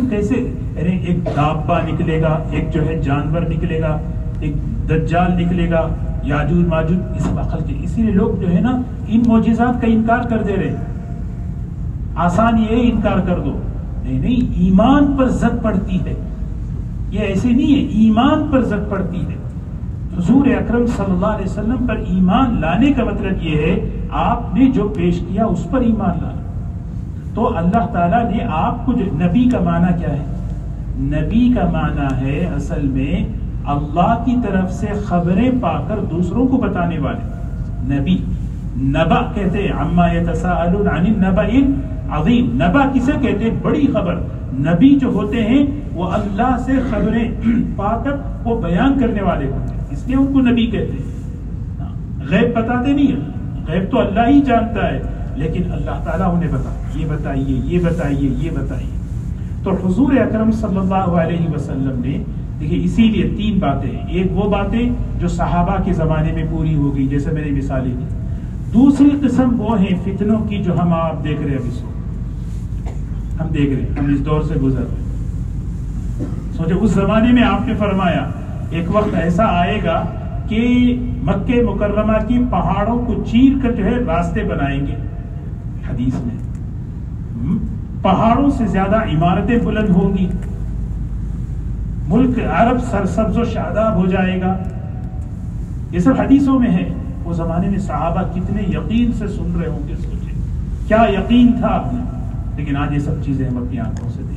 کیسے، ارے ایک دابا نکلے گا، ایک جو ہے جانور نکلے گا، ایک دجال نکلے گا، یاجوج ماجوج، اس عقل کے. اسی لیے لوگ جو ہے نا ان معجزات کا انکار کر دے رہے. آسان یہ ہے انکار کر دو، نہیں، ایمان پر زد پڑتی ہے. یہ ایسے نہیں ہے، ایمان پر زد پڑتی ہے. حضور اکرم صلی اللہ علیہ وسلم پر ایمان لانے کا مطلب یہ ہے آپ نے جو پیش کیا اس پر ایمان لانا. تو اللہ تعالیٰ نے آپ کو نبی کا معنی کیا ہے؟ نبی کا معنی ہے اصل میں اللہ کی طرف سے خبریں پا کر دوسروں کو بتانے والے. نبی نبا کہتے ہیں، عما یتساءلون عن النبأ العظیم. نبا کسے کہتے ہیں؟ بڑی خبر. نبی جو ہوتے ہیں وہ اللہ سے خبریں پا کر وہ بیان کرنے والے ہوتے ہیں، اس لیے ان کو نبی کہتے ہیں. غیب بتاتے نہیں ہیں، غیب تو اللہ ہی جانتا ہے، لیکن اللہ تعالیٰ انہیں یہ بتائیے، یہ بتائیے، یہ بتائیے. تو حضور اکرم صلی اللہ علیہ وسلم نے دیکھیے، اسی لیے 3 باتیں ہیں. ایک وہ باتیں جو صحابہ کے زمانے میں پوری ہو گئی، جیسے میں نے مثالیں دی. دوسری قسم وہ ہیں فتنوں کی جو ہم آپ دیکھ رہے ہیں، ابھی ہم دیکھ رہے ہیں، ہم اس دور سے گزر رہے ہیں. سوچے اس زمانے میں آپ نے فرمایا ایک وقت ایسا آئے گا کہ مکہ مکرمہ کی پہاڑوں کو چیر کر جو ہے راستے بنائیں گے. حدیث میں پہاڑوں سے زیادہ عمارتیں بلند ہوں گی، ملک عرب سرسبز و شاداب ہو جائے گا. یہ سب حدیثوں میں ہے. وہ زمانے میں صحابہ کتنے یقین سے سن رہے ہوں گے. سوچے کیا یقین تھا آپ نے. لیکن آج یہ سب چیزیں ہم اپنی آنکھوں سے